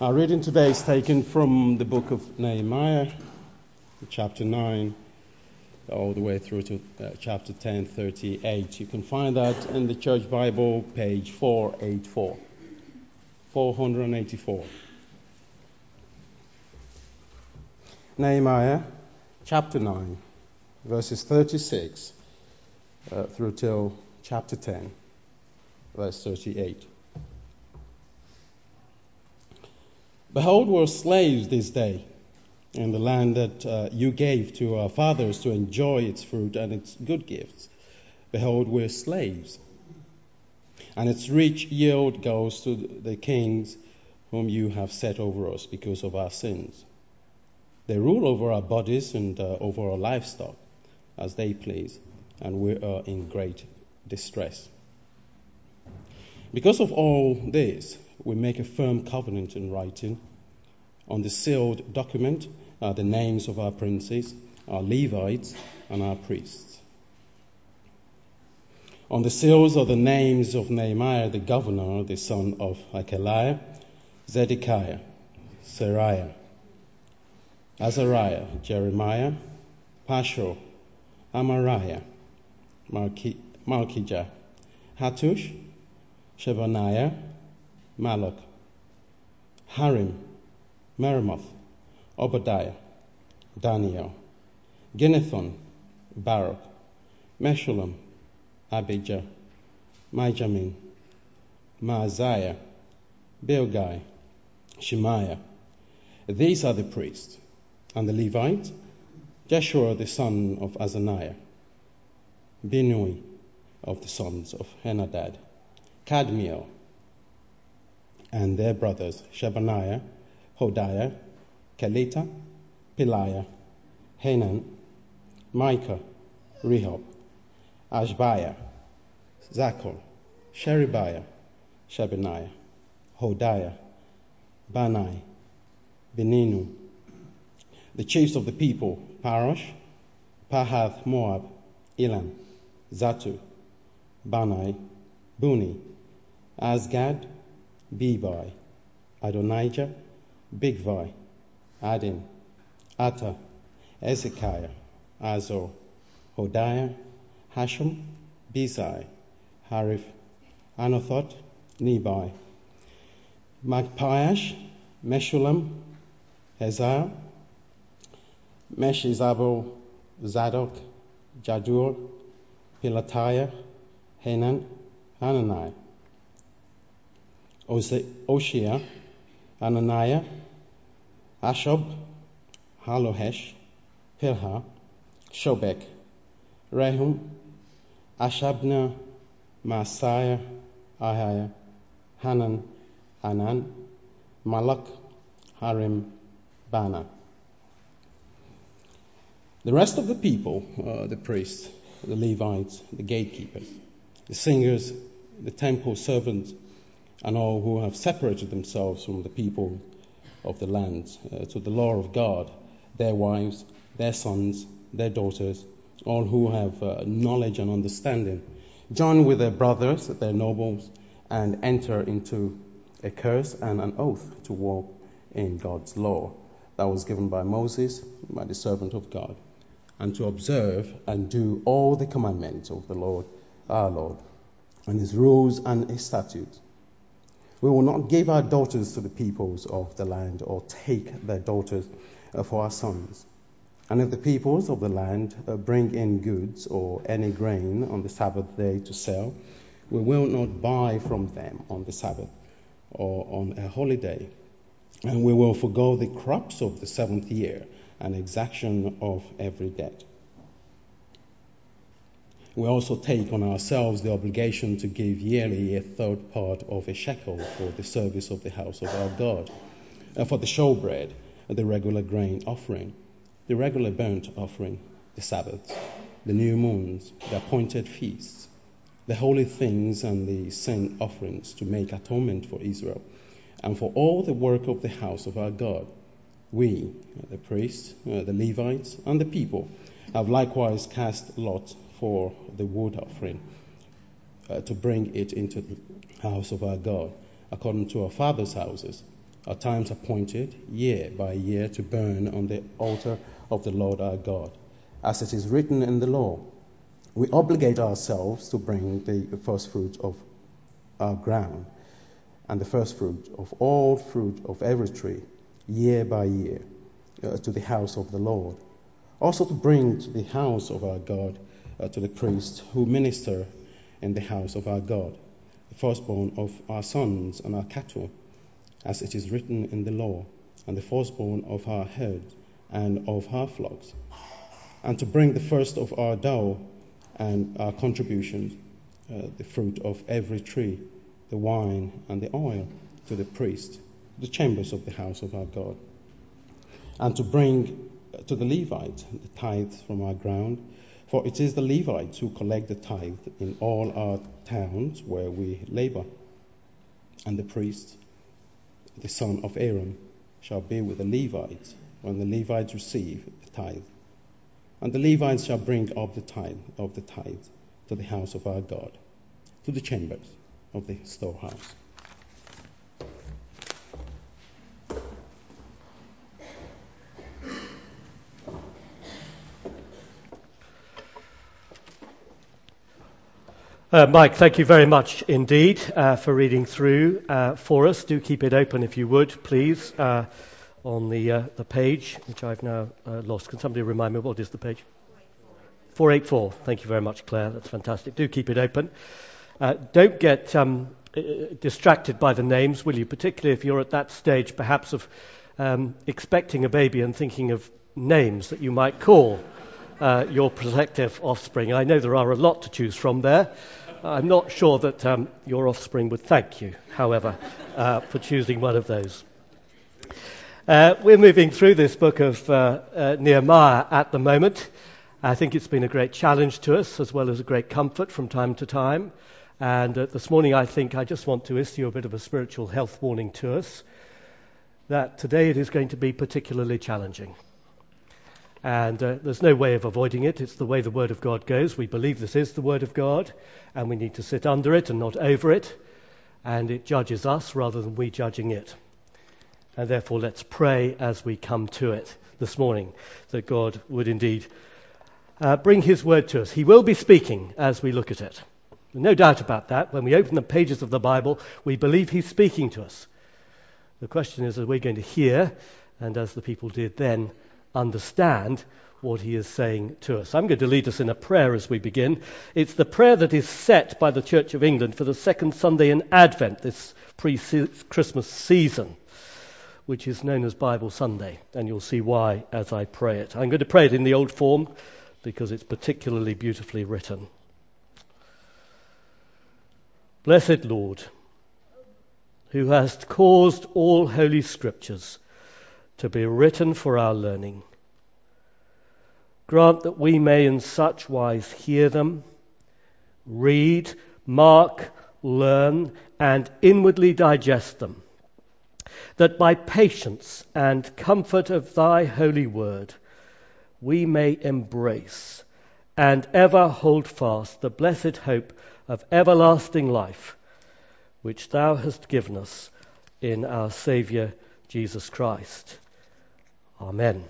Our reading today is taken from the book of Nehemiah, chapter 9, all the way through to chapter 10:38. You can find that in the Church Bible, page 484. 484. Nehemiah, chapter 9, verses 36 through till chapter 10, verse 38. Behold, we're slaves this day in the land that you gave to our fathers to enjoy its fruit and its good gifts. Behold, we're slaves. And its rich yield goes to the kings whom you have set over us because of our sins. They rule over our bodies and over our livestock as they please, and we are in great distress. Because of all this, we make a firm covenant in writing. On the sealed document are the names of our princes, our Levites, and our priests. On the seals are the names of Nehemiah the governor, the son of Hachaliah, Zedekiah, Seraiah, Azariah, Jeremiah, Pashur, Amariah, Malchijah, Hattush, Shebaniah, Malach, Harim, Meremoth, Obadiah, Daniel, Ginnethon, Baruch, Meshullam, Abijah, Mijamin, Maaziah, Bilgai, Shemaiah. These are the priests. And the Levites, Jeshua the son of Azaniah, Binui of the sons of Henadad, Kadmiel, and their brothers Shebaniah, Hodiah, Kelita, Peliah, Hanan, Micah, Rehob, Ashbiah, Zachor, Sherebiah, Shebaniah, Hodiah, Bani, Beninu. The chiefs of the people, Parosh, Pahath Moab, Elam, Zatu, Bani, Buni, Azgad, Bebai, Adonijah, Bigvai, Adin, Atta, Ezekiah, Azor, Hodiah, Hashem, Bezai, Harif, Anathoth, Nebai, Magpiash, Meshullam, Heziah, Meshizabel, Zadok, Jadur, Pelatiah, Hanan, Hanani, Oshia, Ananiah, Ashab, Halohesh, Pilha, Shobek, Rehum, Ashabna, Maaseiah, Ahiah, Hanan, Anan, Malach, Harim, Bana. The rest of the people, the priests, the Levites, the gatekeepers, the singers, the temple servants, and all who have separated themselves from the people of the land to the law of God, their wives, their sons, their daughters, all who have knowledge and understanding, join with their brothers, their nobles, and enter into a curse and an oath to walk in God's law that was given by Moses, by the servant of God, and to observe and do all the commandments of the Lord, our Lord, and his rules and his statutes. We will not give our daughters to the peoples of the land or take their daughters for our sons. And if the peoples of the land bring in goods or any grain on the Sabbath day to sell, we will not buy from them on the Sabbath or on a holiday. And we will forego the crops of the 7th year and exaction of every debt. We also take on ourselves the obligation to give yearly a third part of a shekel for the service of the house of our God, for the showbread, the regular grain offering, the regular burnt offering, the Sabbaths, the new moons, the appointed feasts, the holy things and the sin offerings to make atonement for Israel, and for all the work of the house of our God. We, the priests, the Levites, and the people, have likewise cast lots for the wood offering to bring it into the house of our God, according to our fathers' houses, are times appointed year by year to burn on the altar of the Lord our God, as it is written in the law. We obligate ourselves to bring the first fruit of our ground and the first fruit of all fruit of every tree, year by year, to the house of the Lord. Also to bring to the house of our God, to the priests who minister in the house of our God, the firstborn of our sons and our cattle, as it is written in the law, and the firstborn of our herds and of our flocks, and to bring the first of our dough and our contributions, the fruit of every tree, the wine and the oil, to the priest, the chambers of the house of our God, and to bring to the Levites the tithe from our ground, for it is the Levites who collect the tithe in all our towns where we labor. And the priest, the son of Aaron, shall be with the Levites when the Levites receive the tithe. And the Levites shall bring up the tithe to the house of our God, to the chambers of the storehouse. Mike, thank you very much indeed for reading through for us. Do keep it open if you would, please, on the page, which I've now lost. Can somebody remind me, what is the page? 484. Thank you very much, Claire. That's fantastic. Do keep it open. Don't get distracted by the names, will you? Particularly if you're at that stage, perhaps, of expecting a baby and thinking of names that you might call your prospective offspring. I know there are a lot to choose from there. I'm not sure that your offspring would thank you, however, for choosing one of those. We're moving through this book of Nehemiah at the moment. I think it's been a great challenge to us, as well as a great comfort from time to time. And this morning, I think I just want to issue a bit of a spiritual health warning to us, that today it is going to be particularly challenging. And there's no way of avoiding it. It's the way the Word of God goes. We believe this is the Word of God, and we need to sit under it and not over it. And it judges us rather than we judging it. And therefore, let's pray as we come to it this morning, that God would indeed bring His Word to us. He will be speaking as we look at it. No doubt about that. When we open the pages of the Bible, we believe He's speaking to us. The question is, are we going to hear, and as the people did then, understand what He is saying to us? I'm going to lead us in a prayer as we begin. It's the prayer that is set by the Church of England for the second Sunday in Advent, this pre-Christmas season, which is known as Bible Sunday, and you'll see why as I pray it. I'm going to pray it in the old form because it's particularly beautifully written. Blessed Lord, who hast caused all holy scriptures to be written for our learning, grant that we may in such wise hear them, read, mark, learn, and inwardly digest them, that by patience and comfort of thy holy word we may embrace and ever hold fast the blessed hope of everlasting life, which thou hast given us in our Saviour Jesus Christ. Amen.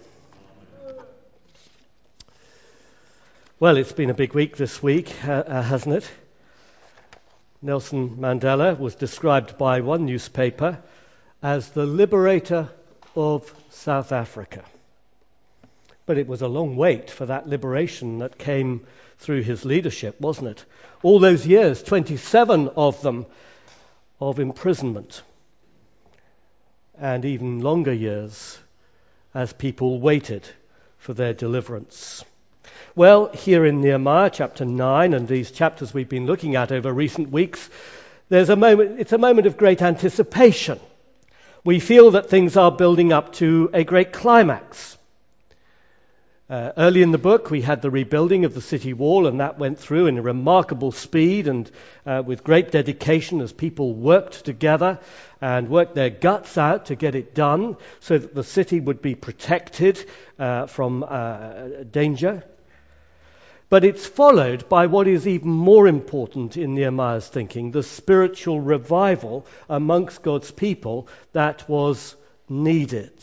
Well, it's been a big week this week, hasn't it? Nelson Mandela was described by one newspaper as the liberator of South Africa. But it was a long wait for that liberation that came through his leadership, wasn't it? All those years, 27 of them, of imprisonment, and even longer years as people waited for their deliverance. Well, here in Nehemiah chapter 9 and these chapters we've been looking at over recent weeks, it's a moment of great anticipation. We feel that things are building up to a great climax. Early in the book, we had the rebuilding of the city wall, and that went through in a remarkable speed and with great dedication as people worked together and worked their guts out to get it done so that the city would be protected from danger. But it's followed by what is even more important in Nehemiah's thinking, the spiritual revival amongst God's people that was needed.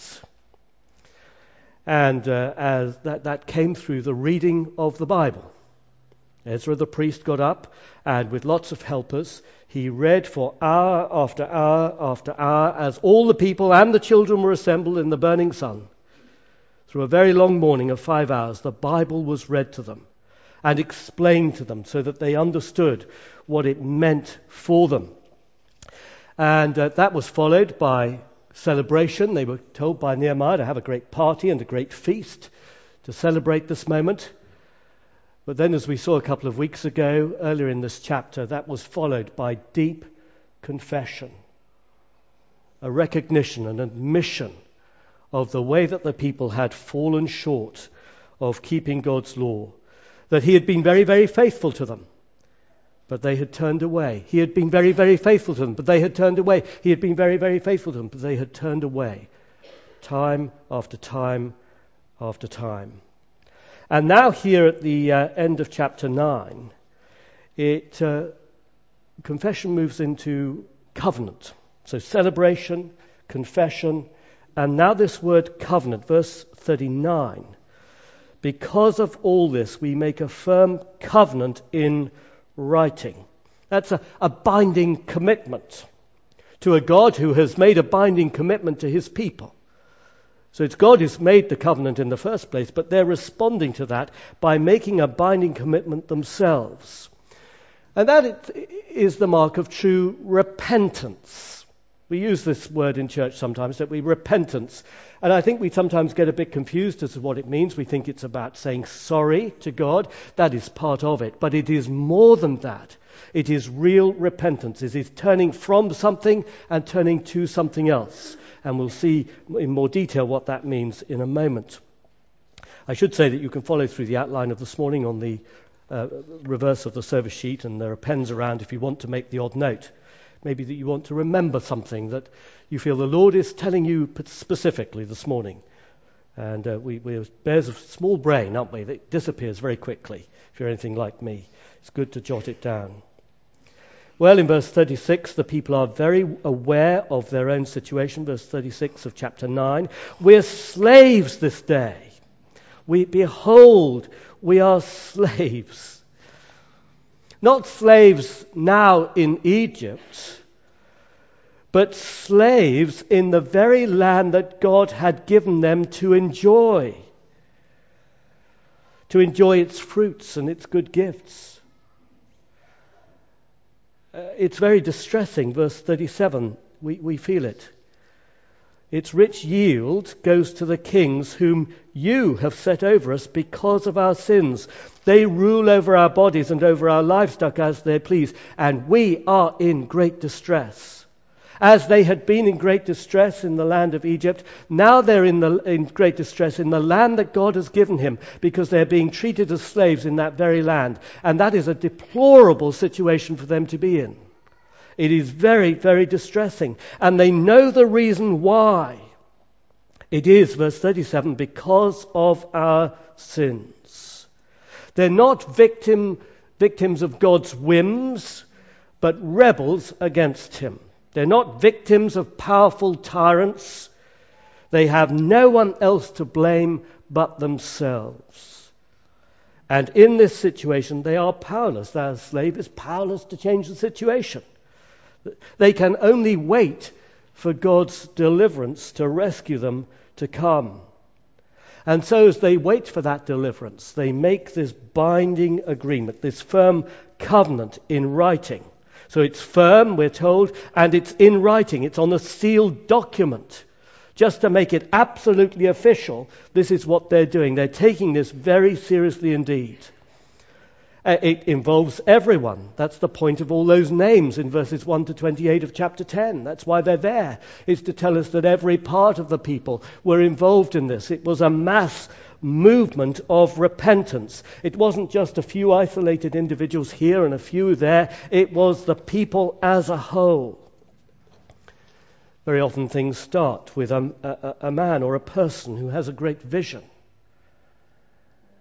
And as that came through the reading of the Bible. Ezra the priest got up, and with lots of helpers, he read for hour after hour after hour as all the people and the children were assembled in the burning sun. Through a very long morning of 5 hours, the Bible was read to them and explained to them so that they understood what it meant for them. And that was followed by celebration. They were told by Nehemiah to have a great party and a great feast to celebrate this moment. But then, as we saw a couple of weeks ago, earlier in this chapter, that was followed by deep confession, a recognition, an admission of the way that the people had fallen short of keeping God's law, that he had been very, very faithful to them, but they had turned away. He had been very, very faithful to them, but they had turned away. He had been very, very faithful to them, but they had turned away, time after time after time. And now here at the end of chapter 9, confession moves into covenant. So celebration, confession, and now this word covenant, verse 39. Because of all this, we make a firm covenant in writing. That's a binding commitment to a God who has made a binding commitment to his people. So it's God who's made the covenant in the first place, but they're responding to that by making a binding commitment themselves. And that is the mark of true repentance. We use this word in church sometimes, that we repentance. And I think we sometimes get a bit confused as to what it means. We think it's about saying sorry to God. That is part of it. But it is more than that. It is real repentance. It is turning from something and turning to something else. And we'll see in more detail what that means in a moment. I should say that you can follow through the outline of this morning on the reverse of the service sheet, and there are pens around if you want to make the odd note. Maybe that you want to remember something that you feel the Lord is telling you specifically this morning. And we're bears of small brain, aren't we? That disappears very quickly if you're anything like me. It's good to jot it down. Well, in verse 36, the people are very aware of their own situation. Verse 36 of chapter 9. We're slaves this day. Behold, we are slaves. Not slaves now in Egypt, but slaves in the very land that God had given them to enjoy its fruits and its good gifts. It's very distressing, verse 37, we feel it. Its rich yield goes to the kings whom you have set over us because of our sins. They rule over our bodies and over our livestock as they please, and we are in great distress. As they had been in great distress in the land of Egypt, now they're in great distress in the land that God has given him, because they're being treated as slaves in that very land. And that is a deplorable situation for them to be in. It is very, very distressing. And they know the reason why. It is, verse 37, because of our sins. They're not victims of God's whims, but rebels against him. They're not victims of powerful tyrants. They have no one else to blame but themselves. And in this situation, they are powerless. Their slave is powerless to change the situation. They can only wait for God's deliverance to rescue them to come. And so as they wait for that deliverance, they make this binding agreement, this firm covenant in writing. So it's firm, we're told, and it's in writing. It's on a sealed document. Just to make it absolutely official, this is what they're doing. They're taking this very seriously indeed. It involves everyone. That's the point of all those names in verses 1 to 28 of chapter 10. That's why they're there. It's to tell us that every part of the people were involved in this. It was a mass movement of repentance. It wasn't just a few isolated individuals here and a few there. It was the people as a whole. Very often things start with a man or a person who has a great vision.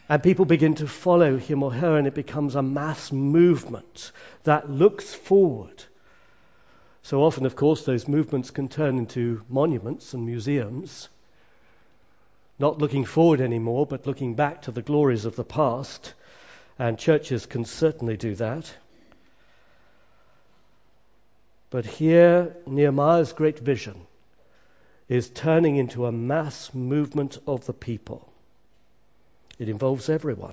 And people begin to follow him or her, and it becomes a mass movement that looks forward. So often, of course, those movements can turn into monuments and museums, not looking forward anymore, but looking back to the glories of the past. And churches can certainly do that. But here, Nehemiah's great vision is turning into a mass movement of the people. It involves everyone.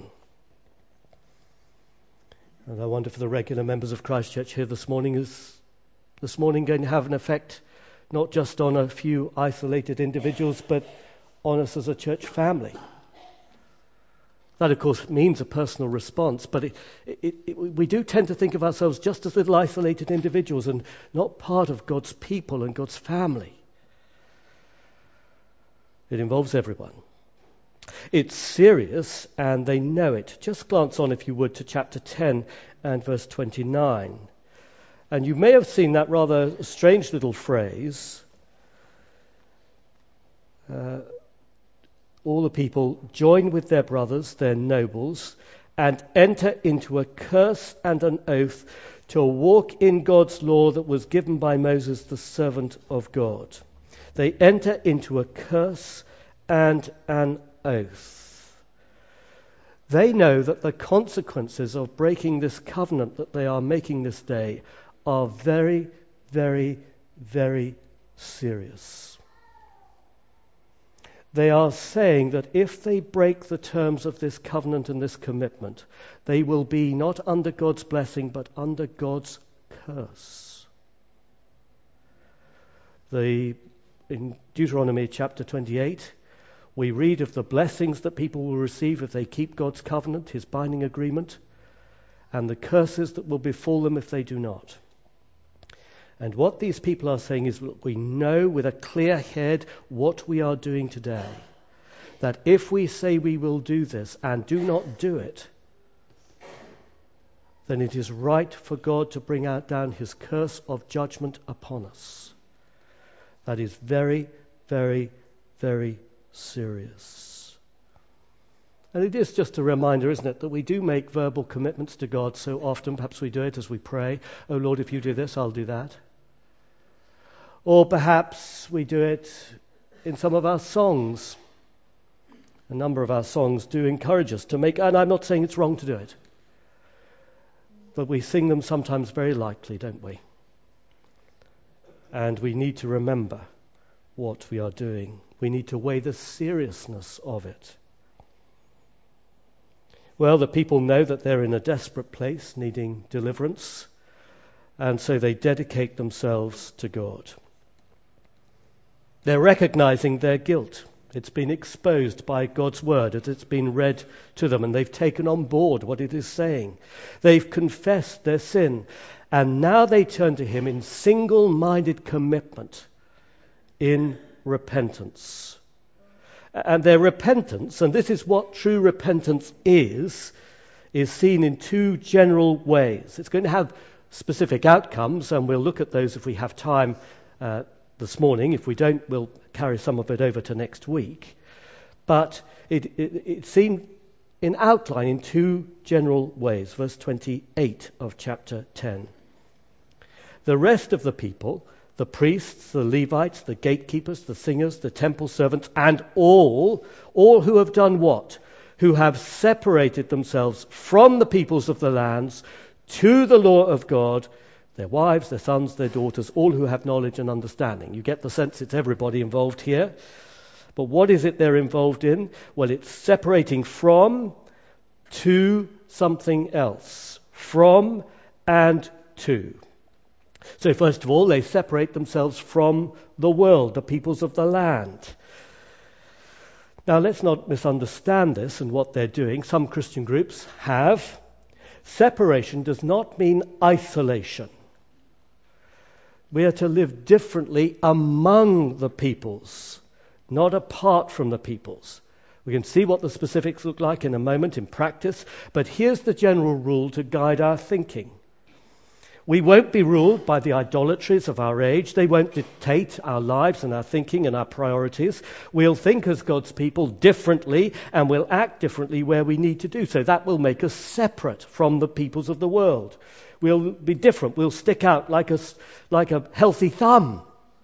And I wonder for the regular members of Christ Church here this morning, is this morning going to have an effect not just on a few isolated individuals, but on us as a church family? That, of course, means a personal response, but we do tend to think of ourselves just as little isolated individuals and not part of God's people and God's family. It involves everyone. It's serious, and they know it. Just glance on, if you would, to chapter 10 and verse 29. And you may have seen that rather strange little phrase, all the people join with their brothers, their nobles, and enter into a curse and an oath to walk in God's law that was given by Moses, the servant of God. They enter into a curse and an oath. They know that the consequences of breaking this covenant that they are making this day are very, very, very serious. They are saying that if they break the terms of this covenant and this commitment, they will be not under God's blessing, but under God's curse. In Deuteronomy chapter 28, we read of the blessings that people will receive if they keep God's covenant, his binding agreement, and the curses that will befall them if they do not. And what these people are saying is, look, we know with a clear head what we are doing today. That if we say we will do this and do not do it, then it is right for God to bring down his curse of judgment upon us. That is very, very, very serious. And it is just a reminder, isn't it, that we do make verbal commitments to God so often. Perhaps we do it as we pray. Oh Lord, if you do this, I'll do that. Or perhaps we do it in some of our songs. A number of our songs do encourage us to make, and I'm not saying it's wrong to do it, but we sing them sometimes very lightly, don't we? And we need to remember what we are doing. We need to weigh the seriousness of it. Well, the people know that they're in a desperate place, needing deliverance, and so they dedicate themselves to God. They're recognizing their guilt. It's been exposed by God's word as it's been read to them, and they've taken on board what it is saying. They've confessed their sin, and now they turn to him in single-minded commitment, in repentance. And their repentance, and this is what true repentance is seen in two general ways. It's going to have specific outcomes, and we'll look at those if we have time this morning. If we don't, we'll carry some of it over to next week. But it's seen in outline in two general ways. Verse 28 of chapter 10. The rest of the people, the priests, the Levites, the gatekeepers, the singers, the temple servants, and all who have done what? Who have separated themselves from the peoples of the lands to the law of God, their wives, their sons, their daughters, all who have knowledge and understanding. You get the sense it's everybody involved here. But what is it they're involved in? Well, it's separating from to something else. From and to. So first of all, they separate themselves from the world, the peoples of the land. Now, let's not misunderstand this and what they're doing. Some Christian groups have. Separation does not mean isolation. We are to live differently among the peoples, not apart from the peoples. We can see what the specifics look like in a moment in practice, but here's the general rule to guide our thinking. We won't be ruled by the idolatries of our age. They won't dictate our lives and our thinking and our priorities. We'll think as God's people differently, and we'll act differently where we need to do so. That will make us separate from the peoples of the world. We'll be different. We'll stick out like a healthy thumb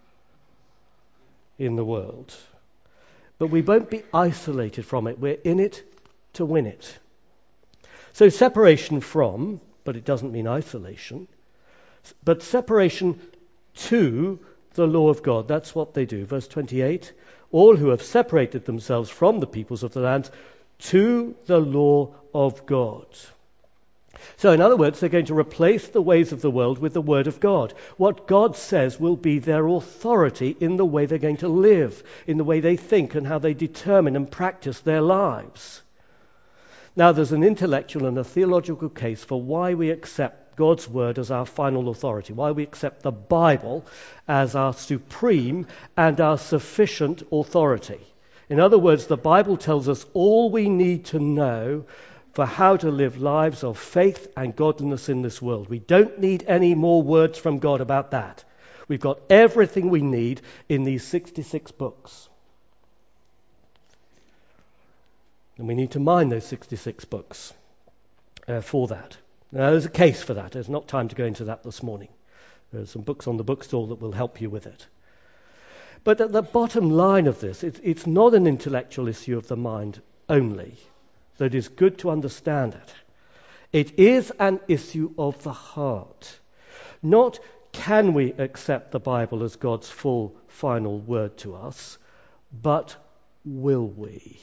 in the world. But we won't be isolated from it. We're in it to win it. So separation from, but it doesn't mean isolation, but separation to the law of God. That's what they do. Verse 28, all who have separated themselves from the peoples of the land to the law of God. So in other words, they're going to replace the ways of the world with the word of God. What God says will be their authority in the way they're going to live, in the way they think and how they determine and practice their lives. Now, there's an intellectual and a theological case for why we accept God's word as our final authority, why we accept the Bible as our supreme and our sufficient authority. In other words, the Bible tells us all we need to know for how to live lives of faith and godliness in this world. We don't need any more words from God about that. We've got everything we need in these 66 books. And we need to mind those 66 books for that. Now, there's a case for that. There's not time to go into that this morning. There's some books on the bookstall that will help you with it. But at the bottom line of this, it's not an intellectual issue of the mind only, though it is good to understand it. It is an issue of the heart. Not can we accept the Bible as God's full, final word to us, but will we?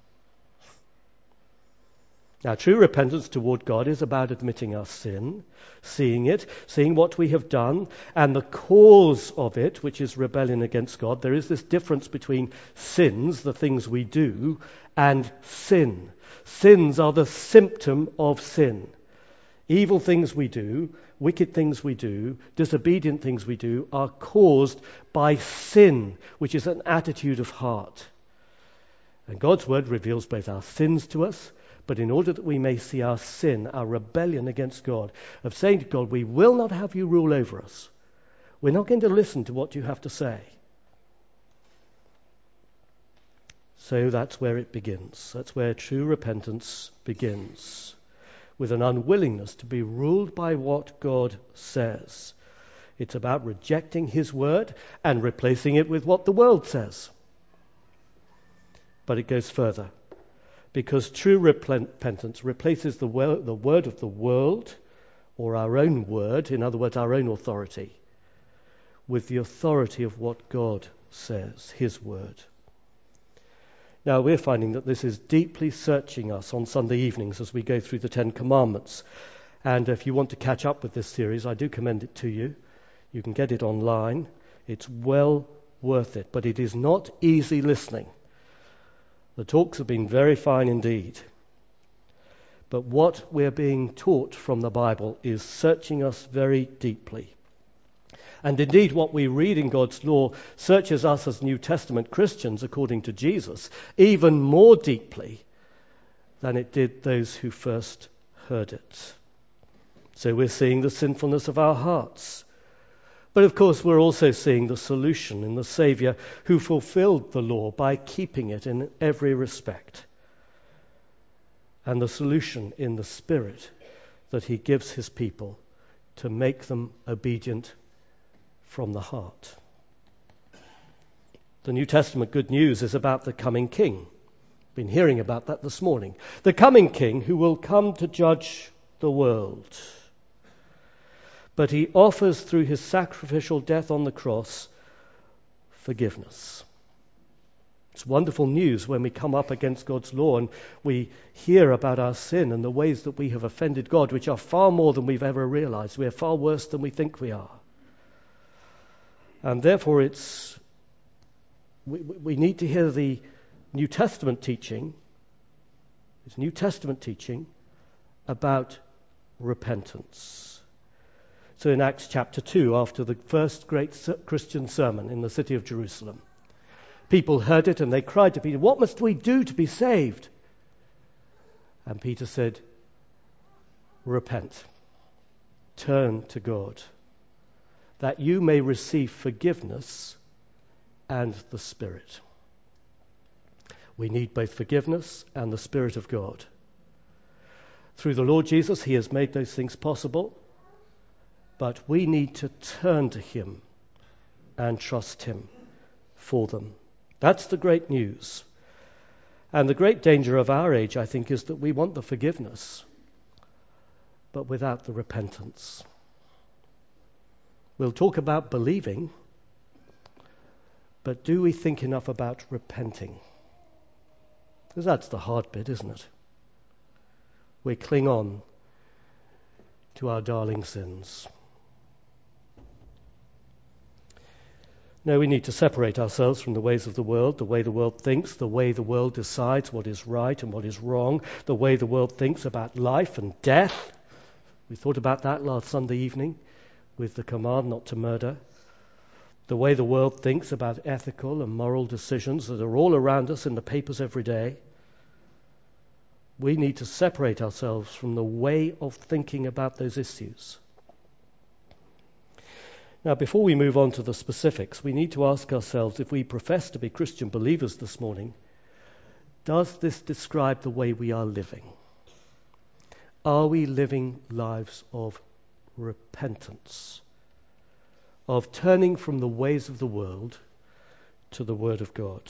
Now, true repentance toward God is about admitting our sin, seeing it, seeing what we have done, and the cause of it, which is rebellion against God. There is this difference between sins, the things we do, and sin. Sins are the symptom of sin. Evil things we do, wicked things we do, disobedient things we do are caused by sin, which is an attitude of heart. And God's word reveals both our sins to us, but in order that we may see our sin, our rebellion against God, of saying to God, we will not have you rule over us. We're not going to listen to what you have to say. So that's where it begins. That's where true repentance begins, with an unwillingness to be ruled by what God says. It's about rejecting his word and replacing it with what the world says. But it goes further. Because true repentance replaces the word of the world, or our own word, in other words, our own authority, with the authority of what God says, his word. Now, we're finding that this is deeply searching us on Sunday evenings as we go through the Ten Commandments. And if you want to catch up with this series, I do commend it to you. You can get it online. It's well worth it, but it is not easy listening. The talks have been very fine indeed. But what we're being taught from the Bible is searching us very deeply. And indeed, what we read in God's law searches us as New Testament Christians, according to Jesus, even more deeply than it did those who first heard it. So we're seeing the sinfulness of our hearts. But of course, we're also seeing the solution in the Saviour who fulfilled the law by keeping it in every respect. And the solution in the Spirit that he gives his people to make them obedient from the heart. The New Testament good news is about the coming King. Been hearing about that this morning. The coming King who will come to judge the world. But he offers through his sacrificial death on the cross forgiveness. It's wonderful news when we come up against God's law and we hear about our sin and the ways that we have offended God, which are far more than we've ever realized. We are far worse than we think we are. And therefore we need to hear the New Testament teaching, this New Testament teaching about repentance. So in Acts chapter 2, after the first great Christian sermon in the city of Jerusalem, people heard it and they cried to Peter, "What must we do to be saved?" And Peter said, "Repent, turn to God, that you may receive forgiveness and the Spirit. We need both forgiveness and the Spirit of God. Through the Lord Jesus, he has made those things possible, but we need to turn to him and trust him for them. That's the great news. And the great danger of our age, I think, is that we want the forgiveness, but without the repentance. We'll talk about believing, but do we think enough about repenting? Because that's the hard bit, isn't it? We cling on to our darling sins. No, we need to separate ourselves from the ways of the world, the way the world thinks, the way the world decides what is right and what is wrong, the way the world thinks about life and death. We thought about that last Sunday evening with the command not to murder. The way the world thinks about ethical and moral decisions that are all around us in the papers every day. We need to separate ourselves from the way of thinking about those issues. Now, before we move on to the specifics, we need to ask ourselves, if we profess to be Christian believers this morning, does this describe the way we are living? Are we living lives of repentance, of turning from the ways of the world to the Word of God?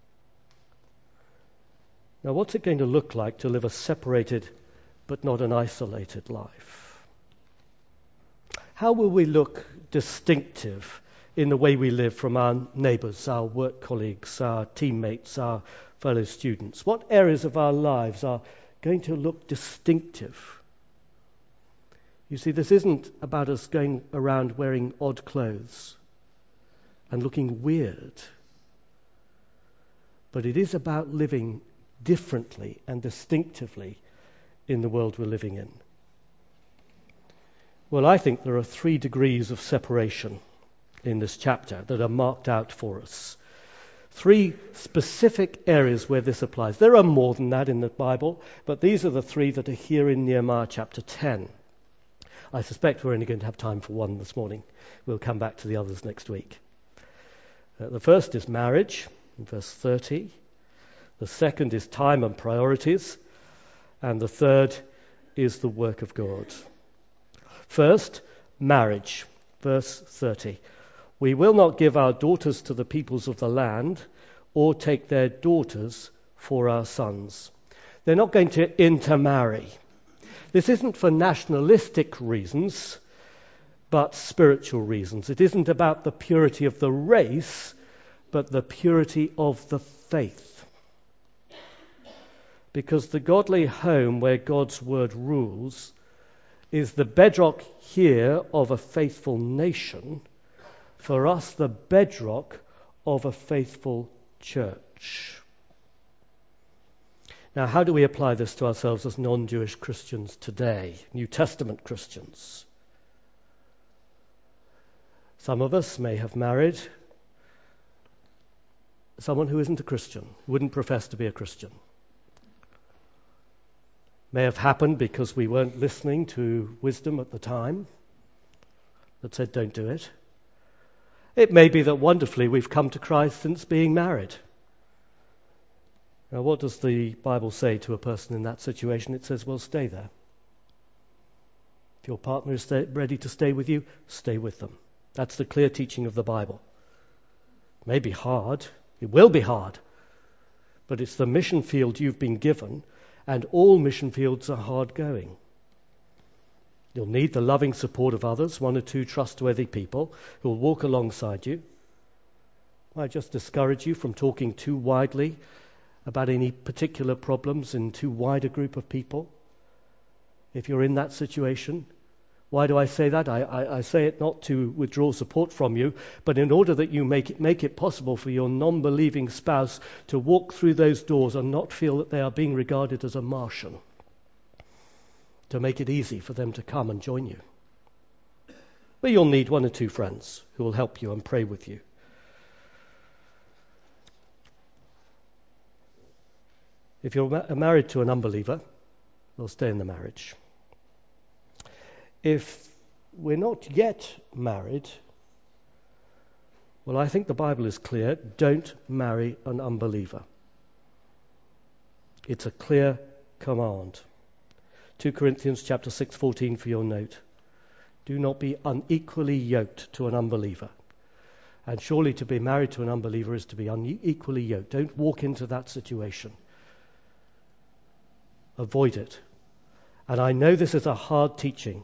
Now, what's it going to look like to live a separated but not an isolated life? How will we look distinctive in the way we live from our neighbours, our work colleagues, our teammates, our fellow students? What areas of our lives are going to look distinctive? You see, this isn't about us going around wearing odd clothes and looking weird, but it is about living differently and distinctively in the world we're living in. Well, I think there are 3 degrees of separation in this chapter that are marked out for us. 3 specific areas where this applies. There are more than that in the Bible, but these are the 3 that are here in Nehemiah chapter 10. I suspect we're only going to have time for one this morning. We'll come back to the others next week. The first is marriage, in verse 30. The second is time and priorities. And the third is the work of God. First, marriage, verse 30. We will not give our daughters to the peoples of the land or take their daughters for our sons. They're not going to intermarry. This isn't for nationalistic reasons, but spiritual reasons. It isn't about the purity of the race, but the purity of the faith. Because the godly home where God's word rules is the bedrock here of a faithful nation, for us the bedrock of a faithful church. Now, how do we apply this to ourselves as non-Jewish Christians today, New Testament Christians? Some of us may have married someone who isn't a Christian, wouldn't profess to be a Christian. May have happened because we weren't listening to wisdom at the time that said don't do it. It may be that wonderfully we've come to Christ since being married. Now, what does the Bible say to a person in that situation? It says, well, stay there. If your partner is ready to stay with you, stay with them. That's the clear teaching of the Bible. It may be hard. It will be hard. But it's the mission field you've been given, and all mission fields are hard going. You'll need the loving support of others, 1 or 2 trustworthy people who will walk alongside you. I just discourage you from talking too widely about any particular problems in too wide a group of people. If you're in that situation, why do I say that? I say it not to withdraw support from you, but in order that you make it possible for your non-believing spouse to walk through those doors and not feel that they are being regarded as a Martian, to make it easy for them to come and join you. But you'll need 1 or 2 friends who will help you and pray with you. If you're married to an unbeliever, well, stay in the marriage. If we're not yet married, well, I think the Bible is clear. Don't marry an unbeliever. It's a clear command. 2 Corinthians chapter 6:14 for your note. Do not be unequally yoked to an unbeliever. And surely to be married to an unbeliever is to be unequally yoked. Don't walk into that situation. Avoid it. And I know this is a hard teaching.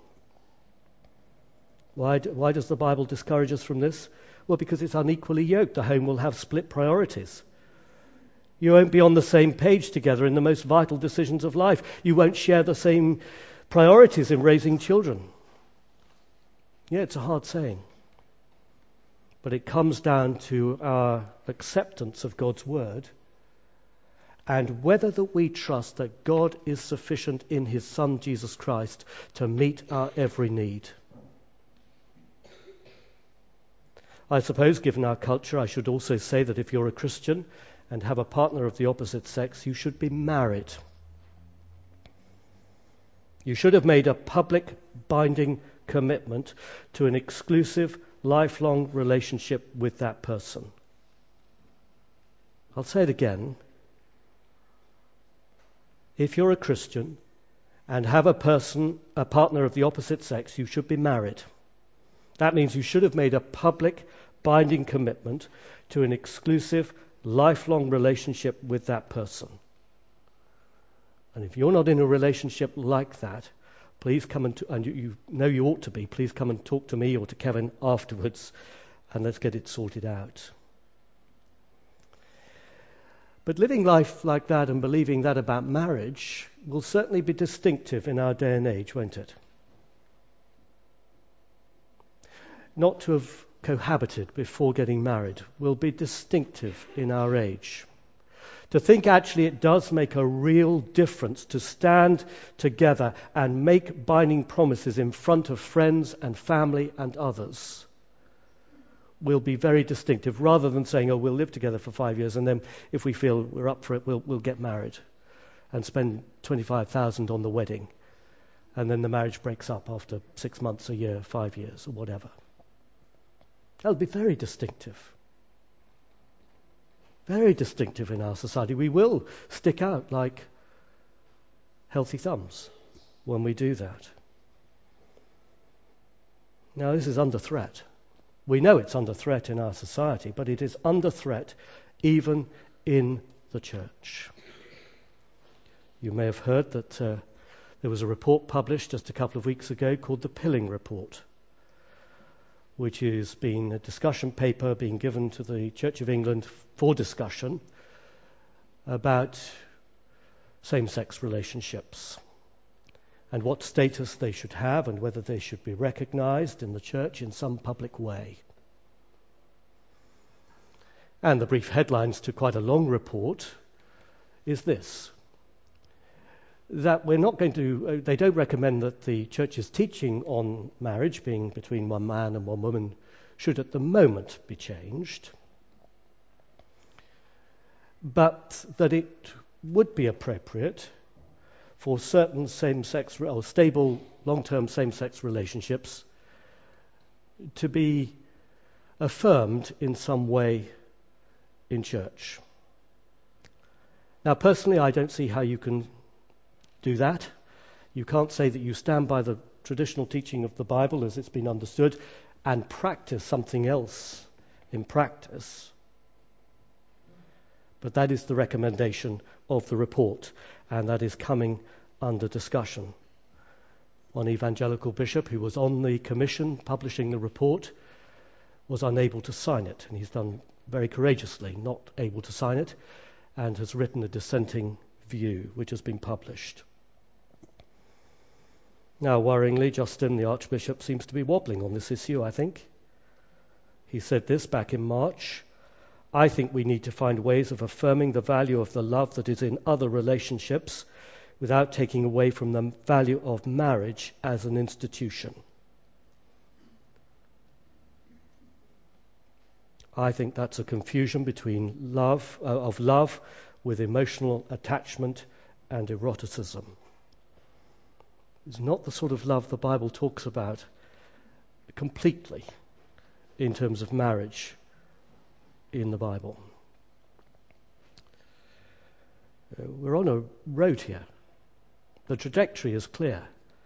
Why does the Bible discourage us from this? Well, because it's unequally yoked. The home will have split priorities. You won't be on the same page together in the most vital decisions of life. You won't share the same priorities in raising children. Yeah, it's a hard saying. But it comes down to our acceptance of God's word and whether that we trust that God is sufficient in his Son, Jesus Christ, to meet our every need. I suppose, given our culture, I should also say that if you're a Christian and have a partner of the opposite sex, you should be married. You should have made a public, binding commitment to an exclusive, lifelong relationship with that person. I'll say it again. If you're a Christian and have a partner of the opposite sex, you should be married. That means you should have made a public, binding commitment to an exclusive, lifelong relationship with that person. And if you're not in a relationship like that, please come and you know you ought to be, please come and talk to me or to Kevin afterwards, and let's get it sorted out. But living life like that and believing that about marriage will certainly be distinctive in our day and age, won't it? Not to have cohabited before getting married will be distinctive in our age. To think actually it does make a real difference to stand together and make binding promises in front of friends and family and others will be very distinctive, rather than saying, oh, we'll live together for 5 years and then if we feel we're up for it, we'll get married and spend $25,000 on the wedding, and then the marriage breaks up after 6 months, a year, 5 years, or whatever. That'll be very distinctive. Very distinctive in our society. We will stick out like healthy thumbs when we do that. Now, this is under threat. We know it's under threat in our society, but it is under threat even in the church. You may have heard that there was a report published just a couple of weeks ago called the Pilling Report, which has been a discussion paper being given to the Church of England for discussion about same-sex relationships and what status they should have and whether they should be recognized in the church in some public way. And the brief headlines to quite a long report is this: that we're not going to, they don't recommend that the church's teaching on marriage being between one man and one woman should at the moment be changed, but that it would be appropriate for certain same-sex or stable long-term same-sex relationships to be affirmed in some way in church. Now, personally, I don't see how you can do that. You can't say that you stand by the traditional teaching of the Bible as it's been understood and practice something else in practice. But that is the recommendation of the report, and that is coming under discussion. One evangelical bishop who was on the commission publishing the report was unable to sign it, and he's done very courageously not able to sign it, and has written a dissenting view which has been published. Now, worryingly, Justin, the Archbishop, seems to be wobbling on this issue, I think. He said this back in March: I think we need to find ways of affirming the value of the love that is in other relationships without taking away from the value of marriage as an institution. I think that's a confusion between love with emotional attachment and eroticism. It's not the sort of love the Bible talks about completely in terms of marriage in the Bible. We're on a road here. The trajectory is clear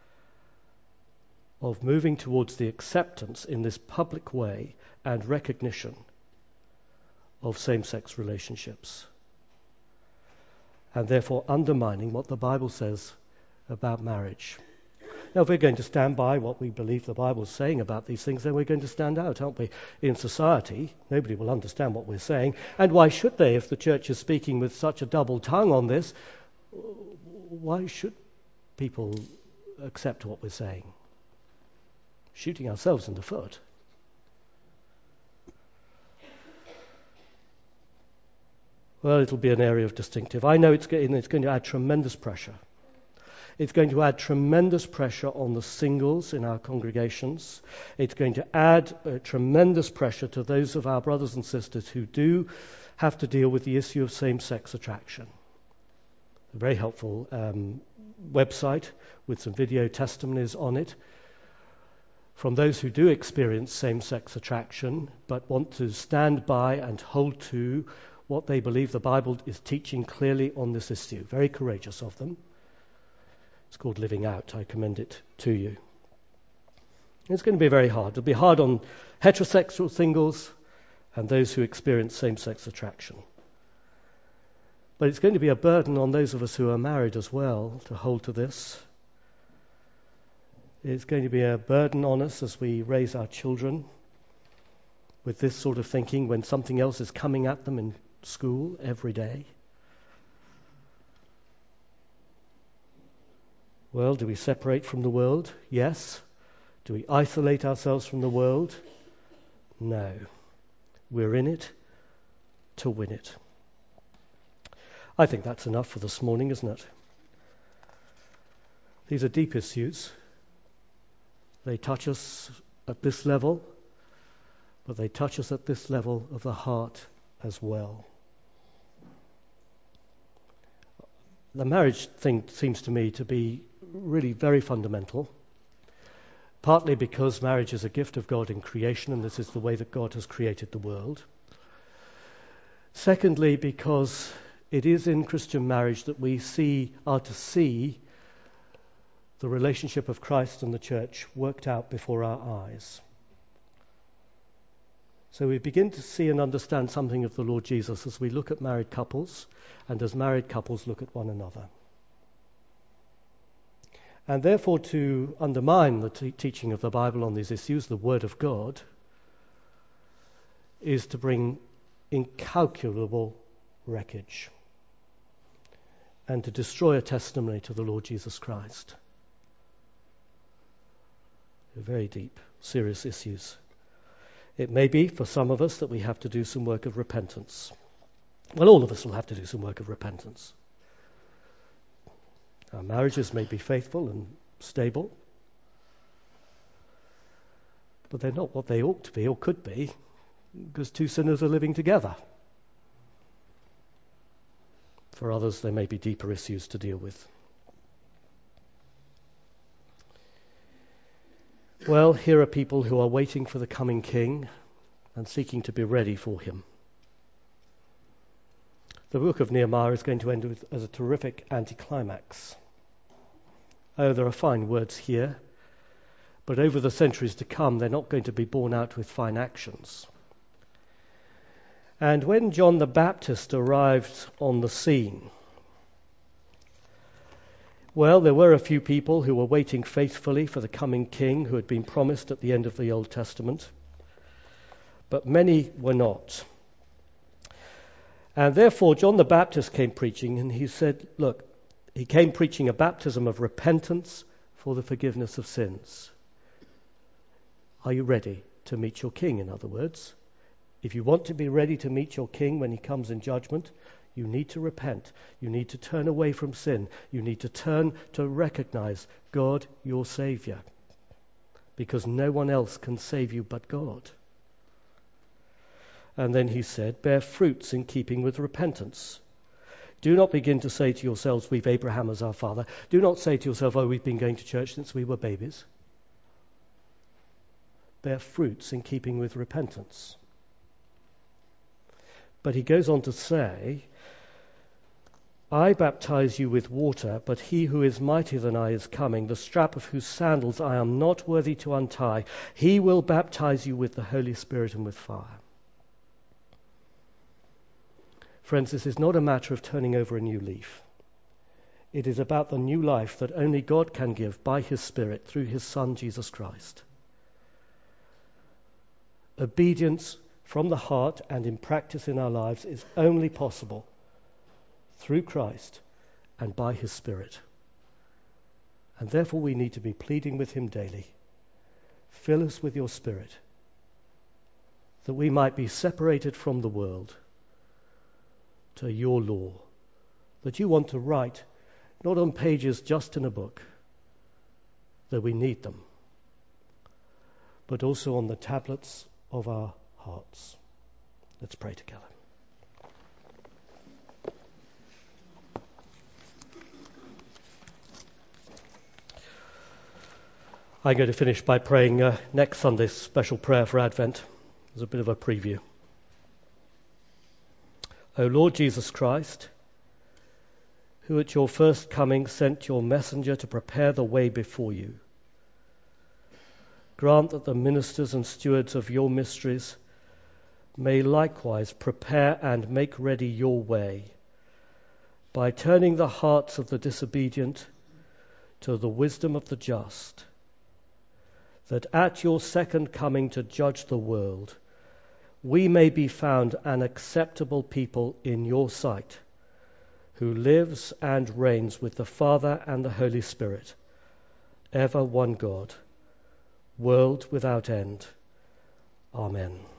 of moving towards the acceptance in this public way and recognition of same-sex relationships, and therefore undermining what the Bible says about marriage. Now, if we're going to stand by what we believe the Bible is saying about these things, then we're going to stand out, aren't we? In society, nobody will understand what we're saying. And why should they? If the church is speaking with such a double tongue on this, why should people accept what we're saying? Shooting ourselves in the foot. Well, it'll be an area of distinctive. I know it's going to add tremendous pressure. It's going to add tremendous pressure on the singles in our congregations. It's going to add tremendous pressure to those of our brothers and sisters who do have to deal with the issue of same-sex attraction. A very helpful website with some video testimonies on it from those who do experience same-sex attraction but want to stand by and hold to what they believe the Bible is teaching clearly on this issue. Very courageous of them. It's called Living Out. I commend it to you. It's going to be very hard. It'll be hard on heterosexual singles and those who experience same-sex attraction. But it's going to be a burden on those of us who are married as well to hold to this. It's going to be a burden on us as we raise our children with this sort of thinking when something else is coming at them in school every day. Well, do we separate from the world? Yes. Do we isolate ourselves from the world? No. We're in it to win it. I think that's enough for this morning, isn't it? These are deep issues. They touch us at this level, but they touch us at this level of the heart as well. The marriage thing seems to me to be really very fundamental, partly because marriage is a gift of God in creation, and this is the way that God has created the world. Secondly, because it is in Christian marriage that we are to see the relationship of Christ and the church worked out before our eyes. So we begin to see and understand something of the Lord Jesus as we look at married couples and as married couples look at one another. And therefore, to undermine the teaching of the Bible on these issues, the Word of God, is to bring incalculable wreckage and to destroy a testimony to the Lord Jesus Christ. They're very deep, serious issues. It may be for some of us that we have to do some work of repentance. Well, all of us will have to do some work of repentance. Our marriages may be faithful and stable, but they're not what they ought to be or could be, because two sinners are living together. For others, there may be deeper issues to deal with. Well, here are people who are waiting for the coming king and seeking to be ready for him. The book of Nehemiah is going to end with as a terrific anticlimax. Oh, there are fine words here, but over the centuries to come, they're not going to be borne out with fine actions. And when John the Baptist arrived on the scene, well, there were a few people who were waiting faithfully for the coming king who had been promised at the end of the Old Testament, but many were not. And therefore, John the Baptist came preaching, and he said, look, he came preaching a baptism of repentance for the forgiveness of sins. Are you ready to meet your king, in other words? If you want to be ready to meet your king when he comes in judgment, you need to repent. You need to turn away from sin. You need to turn to recognize God, your Savior, because no one else can save you but God. And then he said, bear fruits in keeping with repentance. Do not begin to say to yourselves, we've Abraham as our father. Do not say to yourself, oh, we've been going to church since we were babies. bear fruits in keeping with repentance. But he goes on to say, I baptize you with water, but he who is mightier than I is coming, the strap of whose sandals I am not worthy to untie. He will baptize you with the Holy Spirit and with fire. Friends, this is not a matter of turning over a new leaf. It is about the new life that only God can give by his Spirit through his Son, Jesus Christ. Obedience from the heart and in practice in our lives is only possible through Christ and by his Spirit. And therefore we need to be pleading with him daily. Fill us with your Spirit, that we might be separated from the world to your law, that you want to write not on pages just in a book, though we need them, but also on the tablets of our hearts. Let's pray together. I'm going to finish by praying next Sunday's special prayer for Advent. As a bit of a preview. O Lord Jesus Christ, who at your first coming sent your messenger to prepare the way before you, grant that the ministers and stewards of your mysteries may likewise prepare and make ready your way by turning the hearts of the disobedient to the wisdom of the just, that at your second coming to judge the world, we may be found an acceptable people in your sight, who lives and reigns with the Father and the Holy Spirit, ever one God, world without end. Amen.